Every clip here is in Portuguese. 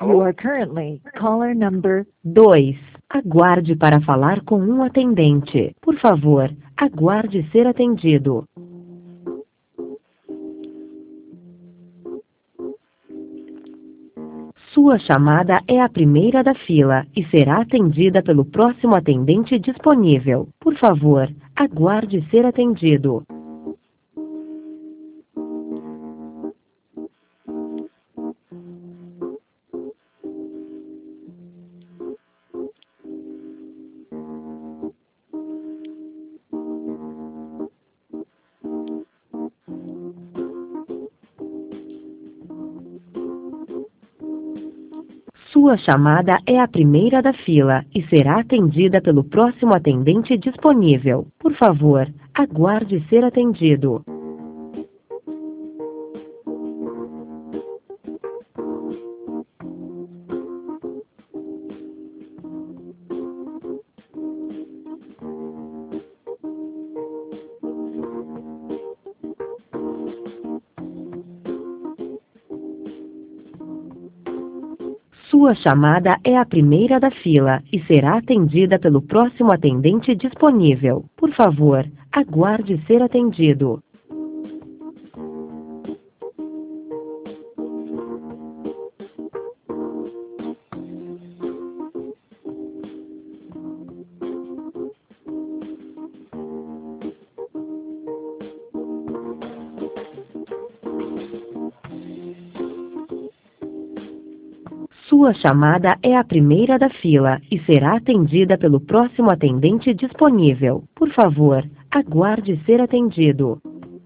You are currently caller number 2. Aguarde para falar com um atendente. Por favor, aguarde ser atendido. Sua chamada é a primeira da fila e será atendida pelo próximo atendente disponível. Por favor, aguarde ser atendido. Sua chamada é a primeira da fila e será atendida pelo próximo atendente disponível. Por favor, aguarde ser atendido. Sua chamada é a primeira da fila e será atendida pelo próximo atendente disponível. Por favor, aguarde ser atendido. Sua chamada é a primeira da fila e será atendida pelo próximo atendente disponível. Por favor, aguarde ser atendido.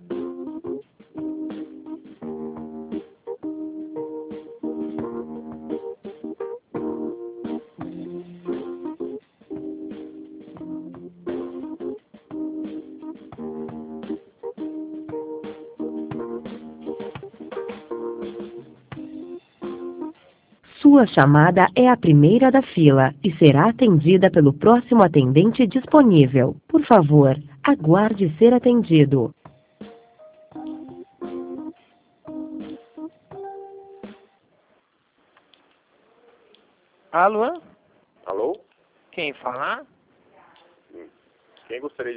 Sua chamada é a primeira da fila e será atendida pelo próximo atendente disponível. Por favor, aguarde ser atendido. Alô? Alô? Quem fala? Quem gostaria